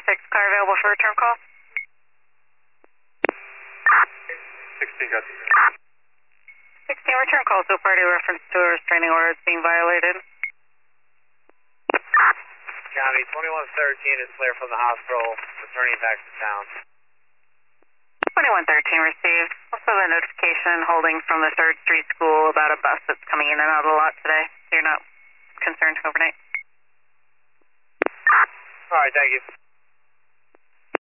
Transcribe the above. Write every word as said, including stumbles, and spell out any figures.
six, car available for return call? sixteen, got sixteen, return call so party reference to a restraining order is being violated. County, twenty-one thirteen is clear from the hospital, returning back to town. twenty-one thirteen received. Also a notification holding from the third Street School about a bus that's coming in and out of the lot today. You're not concerned overnight? Alright, thank you.